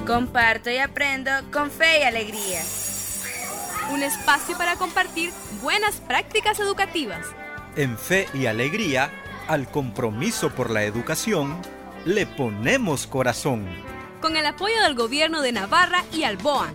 Comparto y aprendo con fe y alegría. Un espacio para compartir buenas prácticas educativas. En Fe y Alegría, al compromiso por la educación, le ponemos corazón. Con el apoyo del Gobierno de Navarra y Alboa.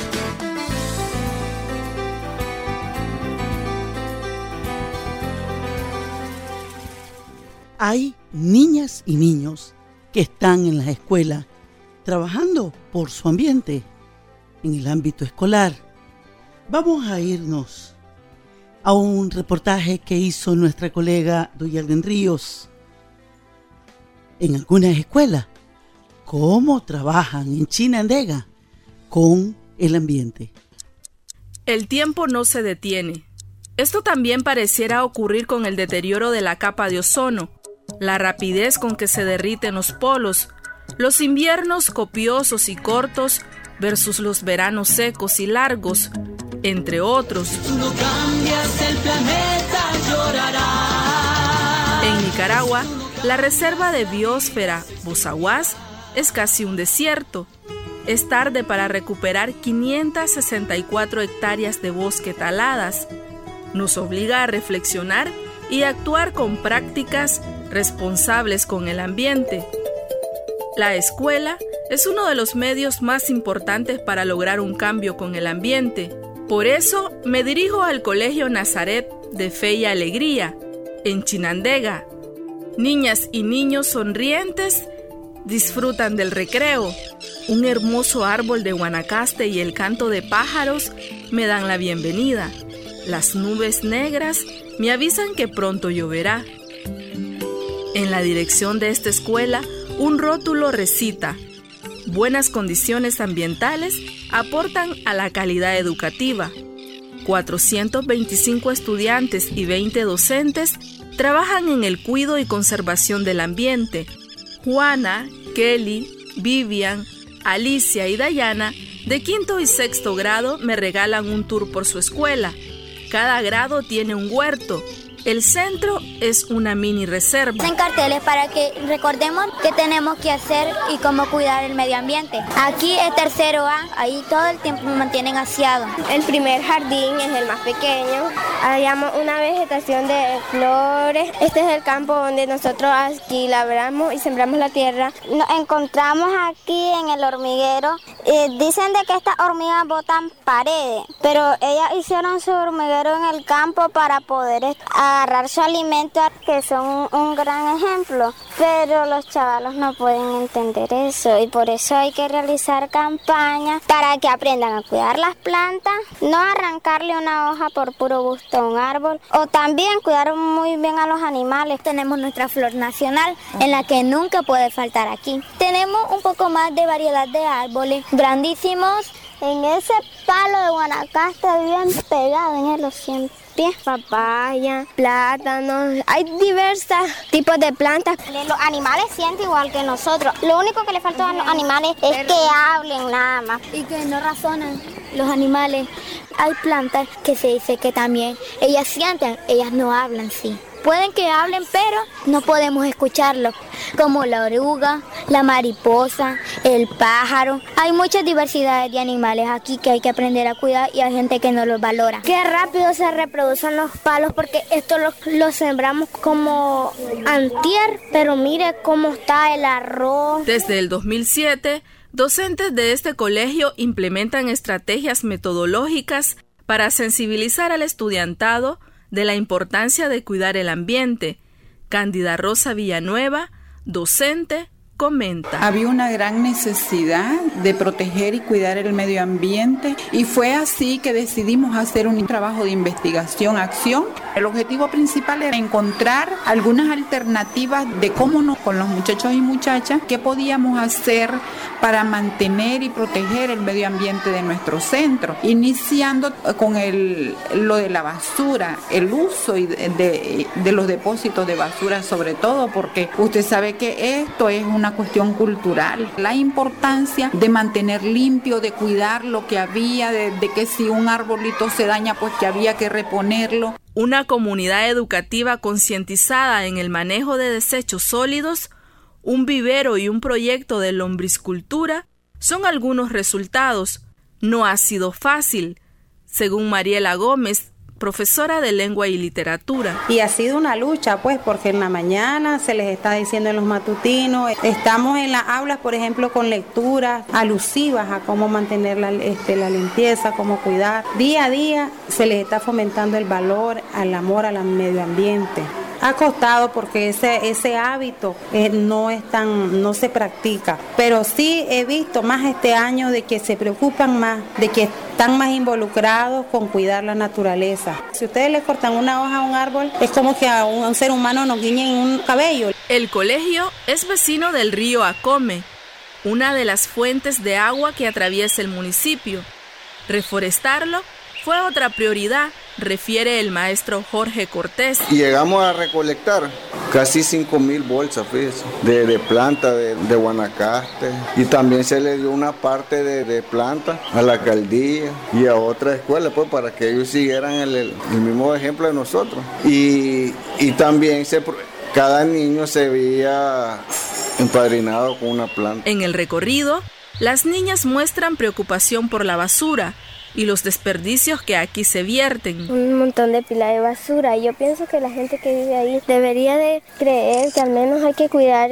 Hay niñas y niños que están en las escuelas trabajando por su ambiente en el ámbito escolar. Vamos a irnos a un reportaje que hizo nuestra colega Duyalden Ríos. En algunas escuelas, cómo trabajan en Chinandega con el ambiente. El tiempo no se detiene. Esto también pareciera ocurrir con el deterioro de la capa de ozono, la rapidez con que se derriten los polos, los inviernos copiosos y cortos versus los veranos secos y largos, entre otros. Tú no cambias, el planeta llorará. En Nicaragua, la reserva de biosfera Bozaguas es casi un desierto. Es tarde para recuperar 564 hectáreas de bosque taladas. Nos obliga a reflexionar y actuar con prácticas responsables con el ambiente. La escuela es uno de los medios más importantes para lograr un cambio con el ambiente. Por eso me dirijo al Colegio Nazaret de Fe y Alegría, en Chinandega. Niñas y niños sonrientes disfrutan del recreo. Un hermoso árbol de Guanacaste y el canto de pájaros me dan la bienvenida. Las nubes negras me avisan que pronto lloverá. En la dirección de esta escuela, un rótulo recita: buenas condiciones ambientales aportan a la calidad educativa. 425 estudiantes y 20 docentes trabajan en el cuidado y conservación del ambiente. Juana, Kelly, Vivian, Alicia y Dayana, de quinto y sexto grado, me regalan un tour por su escuela. Cada grado tiene un huerto. El centro es una mini reserva. Hacen carteles para que recordemos qué tenemos que hacer y cómo cuidar el medio ambiente. Aquí es tercero A, ahí todo el tiempo me mantienen aseado. El primer jardín es el más pequeño. Hayamos una vegetación de flores. Este es el campo donde nosotros aquí labramos y sembramos la tierra. Nos encontramos aquí en el hormiguero. Dicen de que estas hormigas botan paredes, pero ellas hicieron su hormiguero en el campo para poder agarrar su alimento, que son un gran ejemplo, pero los chavalos no pueden entender eso y por eso hay que realizar campañas para que aprendan a cuidar las plantas, no arrancarle una hoja por puro gusto a un árbol, o también cuidar muy bien a los animales. Tenemos nuestra flor nacional, en la que nunca puede faltar aquí. Tenemos un poco más de variedad de árboles grandísimos. En ese palo de Guanacaste bien pegado en él, siempre. Papaya, plátanos, hay diversos tipos de plantas. Los animales sienten igual que nosotros. Lo único que le falta a los animales es que hablen nada más. Y que no razonan los animales. Hay plantas que se dice que también ellas sienten, ellas no hablan, sí. Pueden que hablen, pero no podemos escucharlos, como la oruga, la mariposa, el pájaro. Hay muchas diversidades de animales aquí que hay que aprender a cuidar y hay gente que no los valora. Qué rápido se reproducen los palos porque esto lo sembramos como antier, pero mire cómo está el arroz. Desde el 2007, docentes de este colegio implementan estrategias metodológicas para sensibilizar al estudiantado de la importancia de cuidar el ambiente. Cándida Rosa Villanueva, docente, comenta. Había una gran necesidad de proteger y cuidar el medio ambiente y fue así que decidimos hacer un trabajo de investigación, acción. El objetivo principal era encontrar algunas alternativas de cómo con los muchachos y muchachas, qué podíamos hacer para mantener y proteger el medio ambiente de nuestro centro, iniciando con lo de la basura, el uso de los depósitos de basura sobre todo, porque usted sabe que esto es una cuestión cultural, la importancia de mantener limpio, de cuidar lo que había, de que si un arbolito se daña, pues que había que reponerlo. Una comunidad educativa concientizada en el manejo de desechos sólidos, un vivero y un proyecto de lombrizcultura son algunos resultados. No ha sido fácil, según Mariela Gómez, profesora de lengua y literatura. Y ha sido una lucha, pues, porque en la mañana se les está diciendo en los matutinos, estamos en las aulas, por ejemplo, con lecturas alusivas a cómo mantener la limpieza, cómo cuidar. Día a día se les está fomentando el valor, al amor al medio ambiente. Ha costado porque ese hábito no se practica, pero sí he visto más este año de que se preocupan más, de que están más involucrados con cuidar la naturaleza. Si ustedes le cortan una hoja a un árbol, es como que a un ser humano nos guiñen un cabello. El colegio es vecino del río Acome, una de las fuentes de agua que atraviesa el municipio. Reforestarlo fue otra prioridad, refiere el maestro Jorge Cortés. Y llegamos a recolectar casi 5,000 bolsas, fíjese, de planta de Guanacaste. Y también se le dio una parte de planta a la alcaldía y a otras escuelas, pues, para que ellos siguieran el mismo ejemplo de nosotros. Y también cada niño se veía empadrinado con una planta. En el recorrido, las niñas muestran preocupación por la basura y los desperdicios que aquí se vierten. Un montón de pila de basura. Yo pienso que la gente que vive ahí debería de creer que al menos hay que cuidar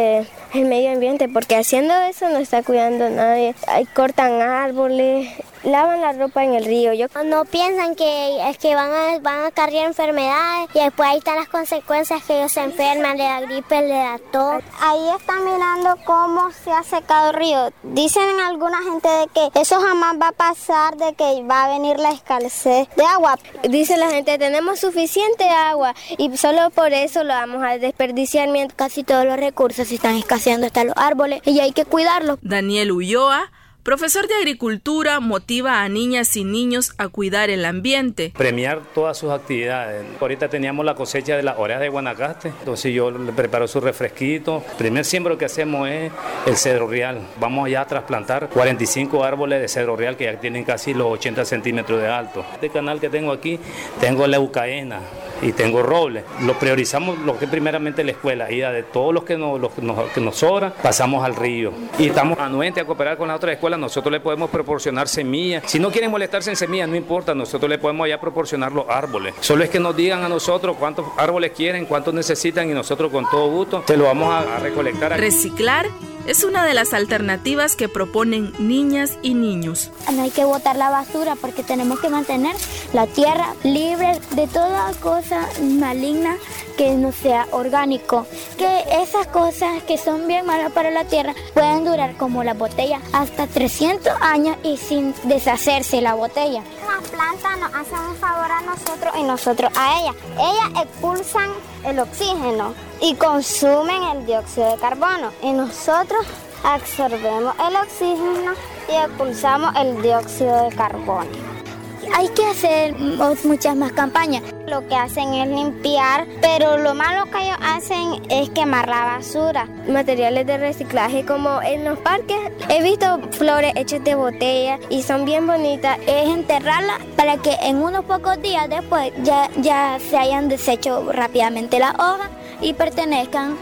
el medio ambiente, porque haciendo eso no está cuidando a nadie. Ahí cortan árboles, lavan la ropa en el río. No piensan que es que van a acarrear enfermedades y después ahí están las consecuencias, que ellos se enferman, le da gripe, le da tos. Ahí están mirando cómo se ha secado el río. Dicen alguna gente de que eso jamás va a pasar, de que va a venir la escasez de agua. Dice la gente, tenemos suficiente agua y solo por eso lo vamos a desperdiciar, mientras casi todos los recursos se están escaseando, hasta los árboles, y hay que cuidarlos. Daniel Ulloa, profesor de agricultura, motiva a niñas y niños a cuidar el ambiente. Premiar todas sus actividades. Ahorita teníamos la cosecha de las orejas de Guanacaste, entonces yo le preparo su refresquito. El primer siembro que hacemos es el cedro real. Vamos ya a trasplantar 45 árboles de cedro real que ya tienen casi los 80 centímetros de alto. Este canal que tengo aquí, tengo leucaena y tengo roble. Lo priorizamos lo que es primeramente la escuela, y de todos los que nos sobra, pasamos al río. Y estamos anuentes a cooperar con las otras escuelas. Nosotros le podemos proporcionar semillas. Si no quieren molestarse en semillas, no importa, nosotros le podemos ya proporcionar los árboles. Solo es que nos digan a nosotros cuántos árboles quieren, cuántos necesitan, y nosotros con todo gusto se lo vamos a recolectar. Reciclar es una de las alternativas que proponen niñas y niños. No hay que botar la basura porque tenemos que mantener la tierra libre de toda cosa maligna que no sea orgánico. Que esas cosas que son bien malas para la tierra pueden durar, como la botella, hasta 300 años y sin deshacerse la botella. Las plantas nos hacen un favor a nosotros y nosotros a ellas. Ellas expulsan el oxígeno y consumen el dióxido de carbono, y nosotros absorbemos el oxígeno y expulsamos el dióxido de carbono. Hay que hacer muchas más campañas. Lo que hacen es limpiar, pero lo malo que ellos hacen es quemar la basura. Materiales de reciclaje, como en los parques he visto flores hechas de botella y son bien bonitas. Es enterrarlas para que en unos pocos días después ya se hayan deshecho rápidamente las hojas y pertenezcan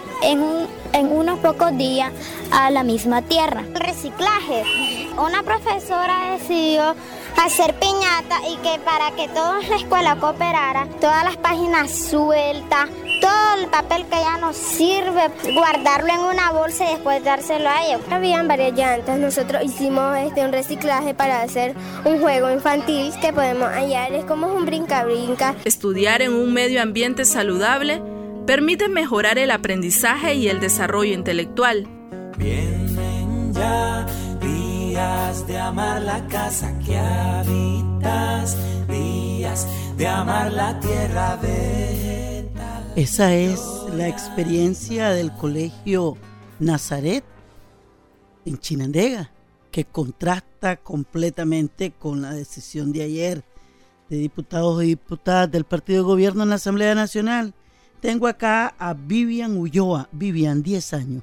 en unos pocos días a la misma tierra. El reciclaje. Una profesora decidió hacer piñata, y que para que toda la escuela cooperara, todas las páginas sueltas, todo el papel que ya no sirve, guardarlo en una bolsa y después dárselo a ellos. Habían varias llantas. Nosotros hicimos un reciclaje para hacer un juego infantil que podemos hallar. Es como un brinca-brinca. Estudiar en un medio ambiente saludable permite mejorar el aprendizaje y el desarrollo intelectual. Vienen ya días de amar la casa que habitas, días de amar la tierra vegetal. Esa es la experiencia del Colegio Nazaret en Chinandega, que contrasta completamente con la decisión de ayer de diputados y diputadas del Partido de Gobierno en la Asamblea Nacional. Tengo acá a Vivian Ulloa. Vivian, 10 años.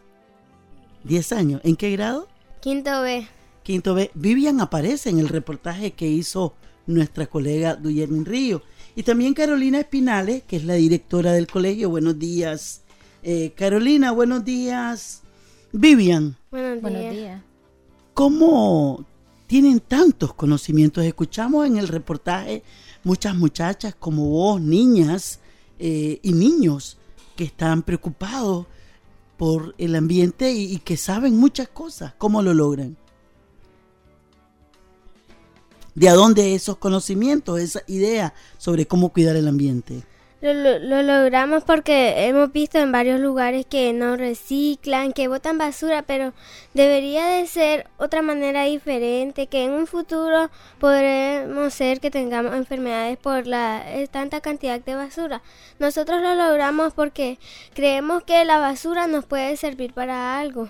10 años. ¿En qué grado? Quinto B. Quinto B. Vivian aparece en el reportaje que hizo nuestra colega Duyermin Río. Y también Carolina Espinales, que es la directora del colegio. Buenos días, Carolina. Buenos días, Vivian. Buenos días. cómo tienen tantos conocimientos. Escuchamos en el reportaje muchas muchachas como vos, niñas y niños que están preocupados por el ambiente y que saben muchas cosas. ¿Cómo lo logran? ¿De dónde esos conocimientos, esa idea sobre cómo cuidar el ambiente? Lo logramos porque hemos visto en varios lugares que no reciclan, que botan basura, pero debería de ser otra manera diferente, que en un futuro podremos ser que tengamos enfermedades por tanta cantidad de basura. Nosotros lo logramos porque creemos que la basura nos puede servir para algo.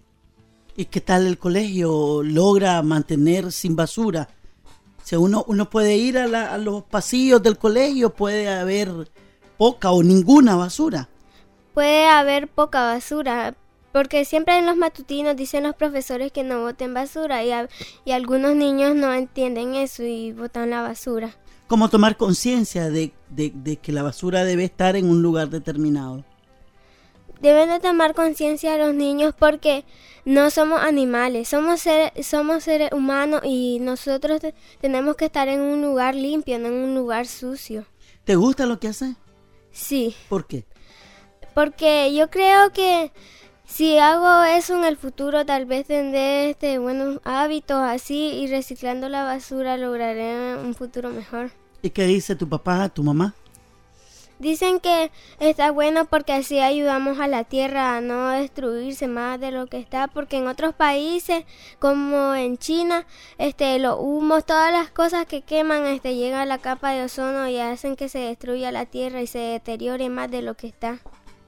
¿Y qué tal el colegio logra mantener sin basura? O sea, uno puede ir a los pasillos del colegio, puede haber poca o ninguna basura. Puede haber poca basura, porque siempre en los matutinos dicen los profesores que no boten basura y algunos niños no entienden eso y botan la basura. ¿Cómo tomar conciencia de que la basura debe estar en un lugar determinado? Deben de tomar conciencia los niños porque no somos animales, somos seres humanos y nosotros tenemos que estar en un lugar limpio, no en un lugar sucio. ¿Te gusta lo que haces? Sí. ¿Por qué? Porque yo creo que si hago eso en el futuro, tal vez tendré buenos hábitos así y reciclando la basura lograré un futuro mejor. ¿Y qué dice tu papá, tu mamá? Dicen que está bueno porque así ayudamos a la tierra a no destruirse más de lo que está, porque en otros países como en China, los humos, todas las cosas que queman llegan a la capa de ozono y hacen que se destruya la tierra y se deteriore más de lo que está.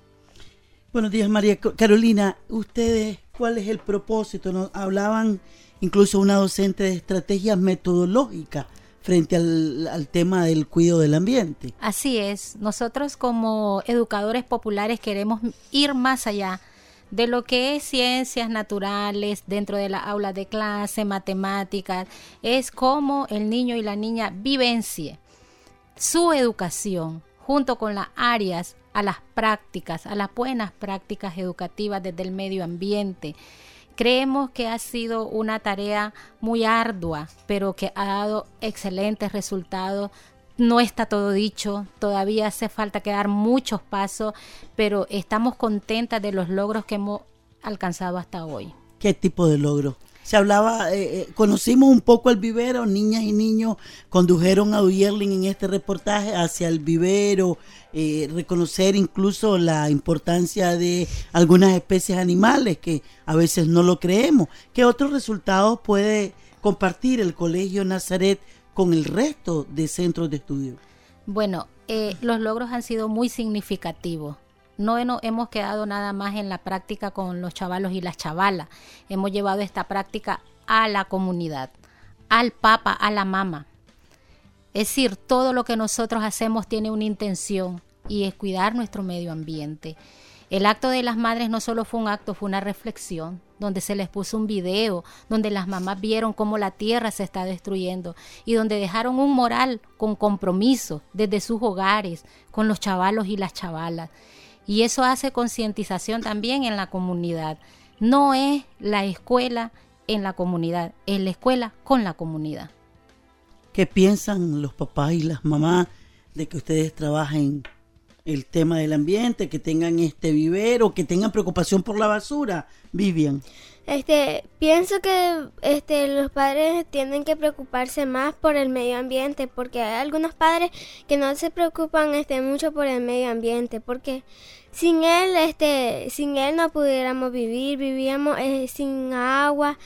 Buenos días, María Carolina. ¿Ustedes cuál es el propósito? Nos hablaban incluso una docente de estrategias metodológicas frente al tema del cuidado del ambiente. Así es, nosotros como educadores populares queremos ir más allá de lo que es ciencias naturales dentro de la aula de clase, matemáticas, es cómo el niño y la niña vivencie su educación junto con las áreas a las prácticas, a las buenas prácticas educativas desde el medio ambiente. Creemos que ha sido una tarea muy ardua, pero que ha dado excelentes resultados. No está todo dicho, todavía hace falta que dar muchos pasos, pero estamos contentas de los logros que hemos alcanzado hasta hoy. ¿Qué tipo de logros? Se hablaba, conocimos un poco el vivero, niñas y niños condujeron a Uyerlin en este reportaje hacia el vivero, reconocer incluso la importancia de algunas especies animales que a veces no lo creemos. ¿Qué otros resultados puede compartir el Colegio Nazaret con el resto de centros de estudio? Bueno, los logros han sido muy significativos. No hemos quedado nada más en la práctica con los chavalos y las chavalas. Hemos llevado esta práctica a la comunidad, al papa, a la mamá. Es decir, todo lo que nosotros hacemos tiene una intención y es cuidar nuestro medio ambiente. El acto de las madres no solo fue un acto, fue una reflexión, donde se les puso un video, donde las mamás vieron cómo la tierra se está destruyendo y donde dejaron un moral con compromiso desde sus hogares, con los chavalos y las chavalas. Y eso hace concientización también en la comunidad. No es la escuela en la comunidad, es la escuela con la comunidad. ¿Qué piensan los papás y las mamás de que ustedes trabajen el tema del ambiente, que tengan este vivero, que tengan preocupación por la basura? Vivian. Pienso que los padres tienen que preocuparse más por el medio ambiente, porque hay algunos padres que no se preocupan mucho por el medio ambiente, porque sin él no pudiéramos vivir, vivíamos sin agua,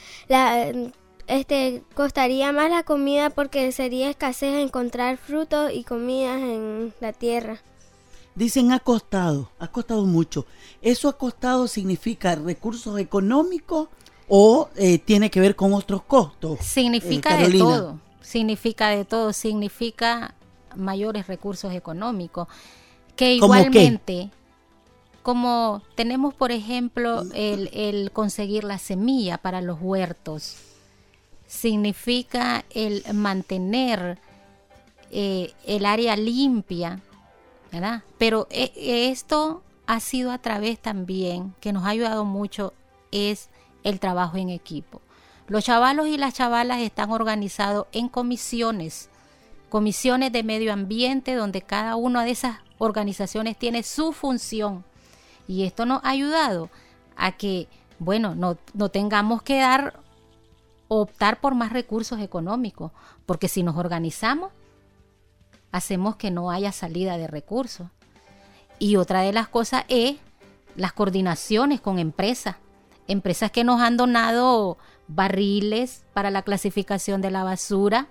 costaría más la comida porque sería escasez encontrar frutos y comidas en la tierra. Dicen ha costado mucho. ¿Eso ha costado significa recursos económicos o tiene que ver con otros costos? Significa de todo, significa mayores recursos económicos, que igualmente, como tenemos por ejemplo el conseguir la semilla para los huertos, significa el mantener el área limpia, ¿verdad? Pero esto ha sido a través también, que nos ha ayudado mucho, es el trabajo en equipo. Los chavalos y las chavalas están organizados en comisiones de medio ambiente, donde cada una de esas organizaciones tiene su función. Y esto nos ha ayudado a que, bueno, no tengamos que optar por más recursos económicos, porque si nos organizamos, hacemos que no haya salida de recursos. Y otra de las cosas es las coordinaciones con empresas que nos han donado barriles para la clasificación de la basura.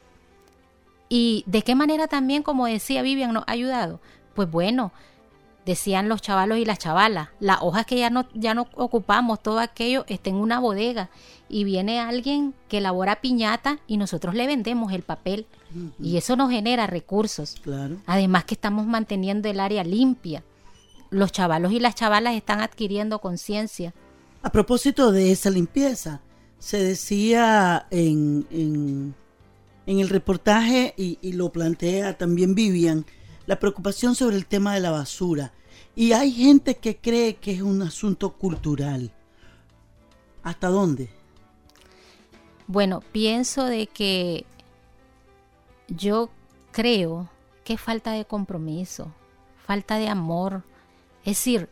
Y de qué manera también, como decía Vivian, nos ha ayudado. Pues bueno, decían los chavalos y las chavalas, las hojas que ya no ocupamos, todo aquello está en una bodega y viene alguien que elabora piñata y nosotros le vendemos el papel. Y eso nos genera recursos. Claro. Además que estamos manteniendo el área limpia. Los chavalos y las chavalas están adquiriendo conciencia. A propósito de esa limpieza, se decía en el reportaje y lo plantea también Vivian, la preocupación sobre el tema de la basura. Y hay gente que cree que es un asunto cultural. ¿Hasta dónde? Bueno, pienso de que yo creo que es falta de compromiso, falta de amor. Es decir,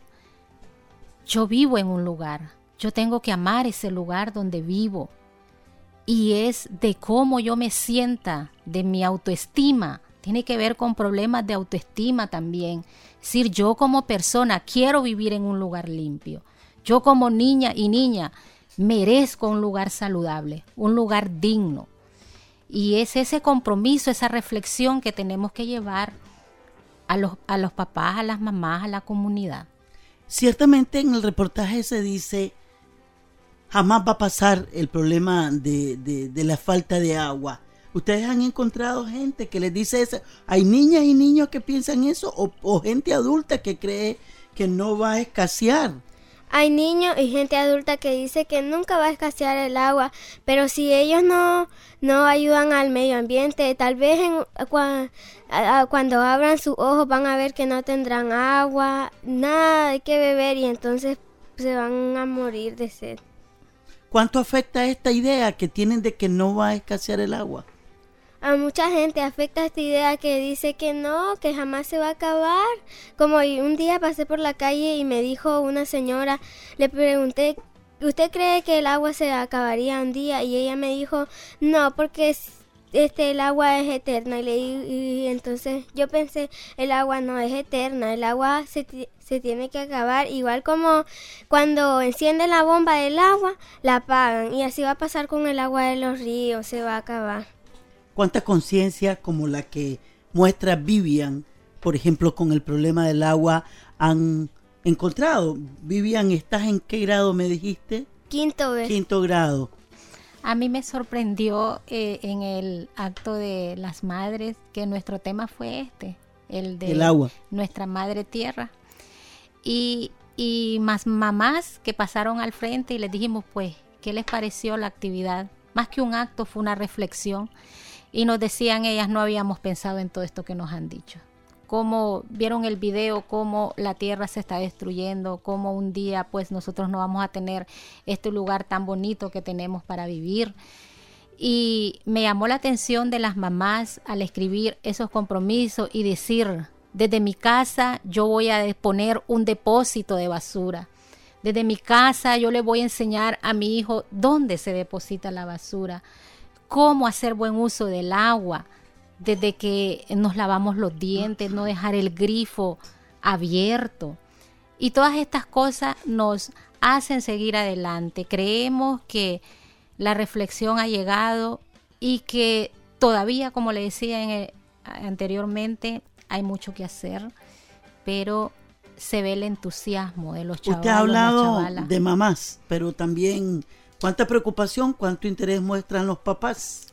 yo vivo en un lugar, yo tengo que amar ese lugar donde vivo. Y es de cómo yo me sienta, de mi autoestima. Tiene que ver con problemas de autoestima también. Es decir, yo como persona quiero vivir en un lugar limpio. Yo como niña y niña merezco un lugar saludable, un lugar digno. Y es ese compromiso, esa reflexión que tenemos que llevar a los papás, a las mamás, a la comunidad. Ciertamente en el reportaje se dice, jamás va a pasar el problema de la falta de agua. ¿Ustedes han encontrado gente que les dice eso? ¿Hay niñas y niños que piensan eso? ¿O gente adulta que cree que no va a escasear? Hay niños y gente adulta que dice que nunca va a escasear el agua, pero si ellos no ayudan al medio ambiente, tal vez cuando abran sus ojos van a ver que no tendrán agua, nada de qué beber y entonces se van a morir de sed. ¿Cuánto afecta esta idea que tienen de que no va a escasear el agua? A mucha gente afecta esta idea que dice que no, que jamás se va a acabar. Como un día pasé por la calle y me dijo una señora, le pregunté, ¿usted cree que el agua se acabaría un día? Y ella me dijo, no, porque el agua es eterna. Y entonces yo pensé, el agua no es eterna, el agua se tiene que acabar, igual como cuando encienden la bomba del agua, la apagan. Y así va a pasar con el agua de los ríos, se va a acabar. ¿Cuánta conciencia como la que muestra Vivian, por ejemplo, con el problema del agua, han encontrado? Vivian, ¿estás en qué grado me dijiste? Quinto grado. A mí me sorprendió en el acto de las madres que nuestro tema fue el de agua, nuestra madre tierra. Y más mamás que pasaron al frente y les dijimos, pues, ¿qué les pareció la actividad? Más que un acto, fue una reflexión. Y nos decían ellas, no habíamos pensado en todo esto que nos han dicho. Cómo vieron el video, cómo la tierra se está destruyendo, cómo un día pues nosotros no vamos a tener este lugar tan bonito que tenemos para vivir. Y me llamó la atención de las mamás al escribir esos compromisos y decir, desde mi casa yo voy a poner un depósito de basura. Desde mi casa yo le voy a enseñar a mi hijo dónde se deposita la basura, cómo hacer buen uso del agua, desde que nos lavamos los dientes, no dejar el grifo abierto. Y todas estas cosas nos hacen seguir adelante. Creemos que la reflexión ha llegado y que todavía, como le decía anteriormente, hay mucho que hacer, pero se ve el entusiasmo de los chavalos. Usted ha hablado de mamás, pero también ¿cuánta preocupación, cuánto interés muestran los papás?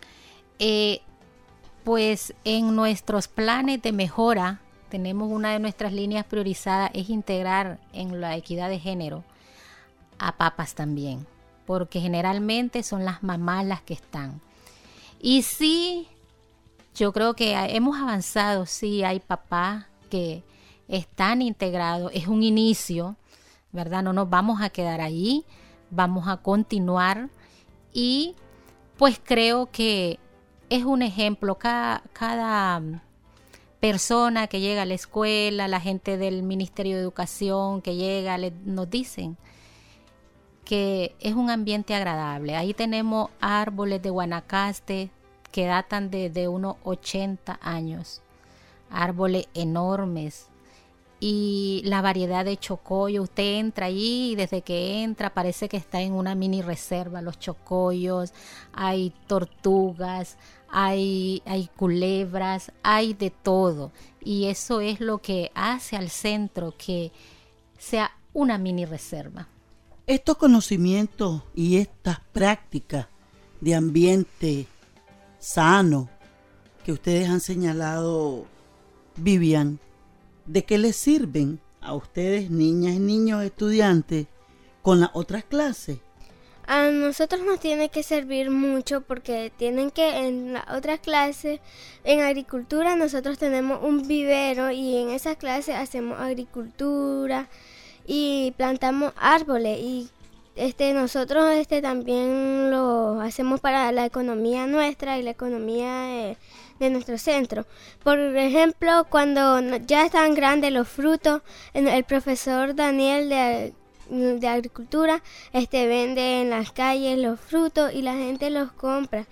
Pues en nuestros planes de mejora, tenemos una de nuestras líneas priorizadas, es integrar en la equidad de género a papás también, porque generalmente son las mamás las que están. Y sí, yo creo que hemos avanzado, sí, hay papás que están integrados, es un inicio, ¿verdad? No nos vamos a quedar ahí, vamos a continuar y pues creo que es un ejemplo. Cada persona que llega a la escuela, la gente del Ministerio de Educación que llega, nos dicen que es un ambiente agradable. Ahí tenemos árboles de Guanacaste que datan de unos 80 años, árboles enormes, y la variedad de chocollos. Usted entra allí y desde que entra parece que está en una mini reserva. Los chocollos, hay tortugas, hay culebras, hay de todo, y eso es lo que hace al centro que sea una mini reserva. Estos conocimientos y estas prácticas de ambiente sano que ustedes han señalado, Vivian, ¿de qué les sirven a ustedes, niñas y niños estudiantes, con las otras clases? A nosotros nos tiene que servir mucho porque tienen que en las otras clases, en agricultura nosotros tenemos un vivero y en esas clases hacemos agricultura y plantamos árboles y nosotros también lo hacemos para la economía nuestra y la economía de nuestro centro. Por ejemplo, cuando ya están grandes los frutos, el profesor Daniel de agricultura vende en las calles los frutos y la gente los compra.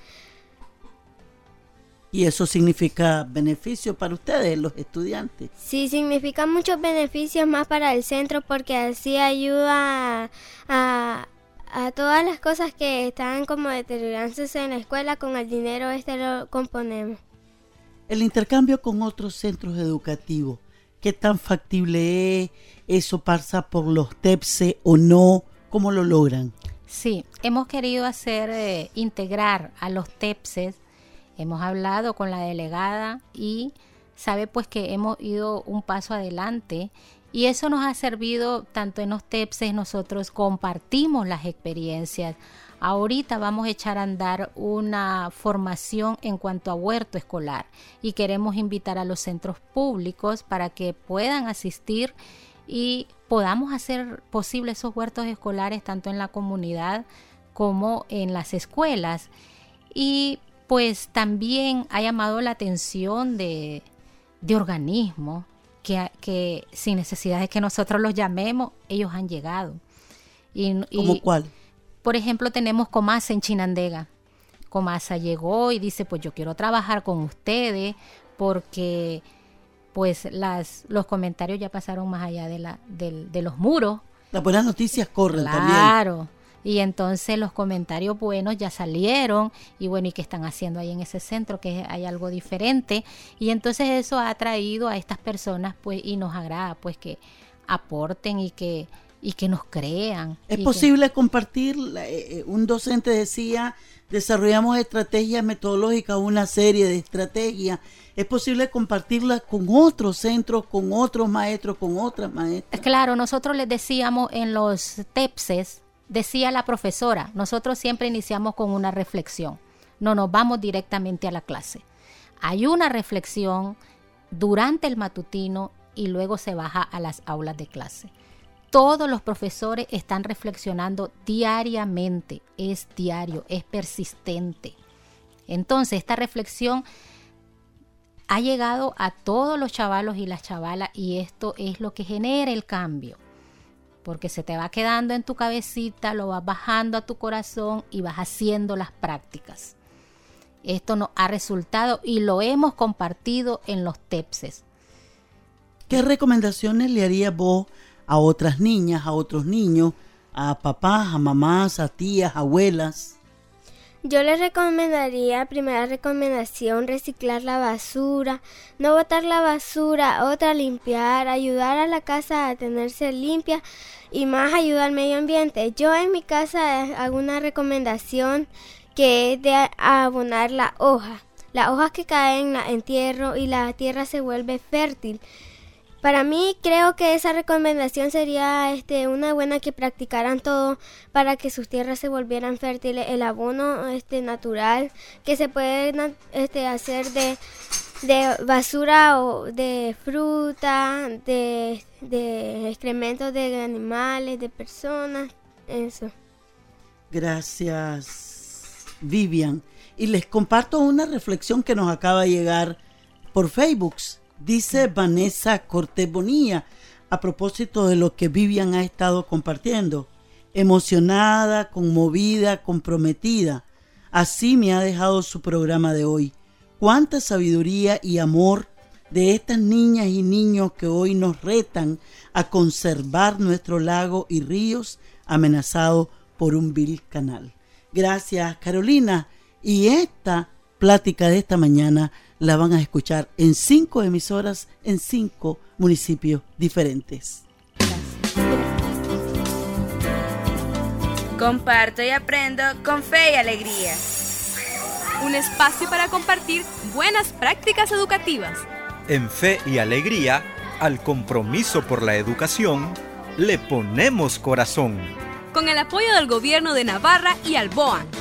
¿Y eso significa beneficio para ustedes, los estudiantes? Sí, significa muchos beneficios más para el centro porque así ayuda a todas las cosas que están como deteriorándose en la escuela. Con el dinero lo componemos. El intercambio con otros centros educativos, ¿qué tan factible es? ¿Eso pasa por los TEPSE o no? ¿Cómo lo logran? Sí, hemos querido integrar a los TEPSE. Hemos hablado con la delegada y sabe pues que hemos ido un paso adelante y eso nos ha servido tanto en los TEPSE. Nosotros compartimos las experiencias. Ahorita vamos a echar a andar una formación en cuanto a huerto escolar y queremos invitar a los centros públicos para que puedan asistir y podamos hacer posible esos huertos escolares tanto en la comunidad como en las escuelas. Y pues también ha llamado la atención de organismos que sin necesidad de que nosotros los llamemos, ellos han llegado. ¿Cómo cuál? Por ejemplo, tenemos Comasa en Chinandega. Comasa llegó y dice, pues yo quiero trabajar con ustedes porque pues los comentarios ya pasaron más allá de los muros. Las buenas noticias corren también. Claro. Y entonces los comentarios buenos ya salieron y bueno, ¿y qué están haciendo ahí en ese centro? Que hay algo diferente. Y entonces eso ha atraído a estas personas pues y nos agrada pues que aporten y que nos crean. ¿Es posible compartir? Un docente decía, desarrollamos estrategias metodológicas, una serie de estrategias. ¿Es posible compartirlas con otros centros, con otros maestros, con otras maestras? Claro, nosotros les decíamos en los TEPSES, decía la profesora, nosotros siempre iniciamos con una reflexión, no nos vamos directamente a la clase. Hay una reflexión durante el matutino y luego se baja a las aulas de clase. Todos los profesores están reflexionando diariamente, es diario, es persistente. Entonces, esta reflexión ha llegado a todos los chavalos y las chavalas y esto es lo que genera el cambio. Porque se te va quedando en tu cabecita, lo vas bajando a tu corazón y vas haciendo las prácticas. Esto nos ha resultado y lo hemos compartido en los TEPSES. ¿Qué recomendaciones le harías vos a otras niñas, a otros niños, a papás, a mamás, a tías, abuelas? Yo les recomendaría, primera recomendación, reciclar la basura, no botar la basura, otra limpiar, ayudar a la casa a tenerse limpia y más ayudar al medio ambiente. Yo en mi casa hago una recomendación que es de abonar la hoja. Las hojas que caen la entierro y la tierra se vuelve fértil. Para mí creo que esa recomendación sería una buena que practicaran todo para que sus tierras se volvieran fértiles. El abono natural que se puede hacer de basura o de fruta, de excrementos de animales, de personas, eso. Gracias, Vivian. Y les comparto una reflexión que nos acaba de llegar por Facebook. Dice Vanessa Cortés Bonilla, a propósito de lo que Vivian ha estado compartiendo. Emocionada, conmovida, comprometida. Así me ha dejado su programa de hoy. Cuánta sabiduría y amor de estas niñas y niños que hoy nos retan a conservar nuestro lago y ríos amenazados por un vil canal. Gracias, Carolina. Y esta plática de esta mañana la van a escuchar en 5 emisoras en 5 municipios diferentes. Comparto y aprendo con fe y alegría. Un espacio para compartir buenas prácticas educativas. En Fe y Alegría, al compromiso por la educación, le ponemos corazón. Con el apoyo del Gobierno de Navarra y Alboan.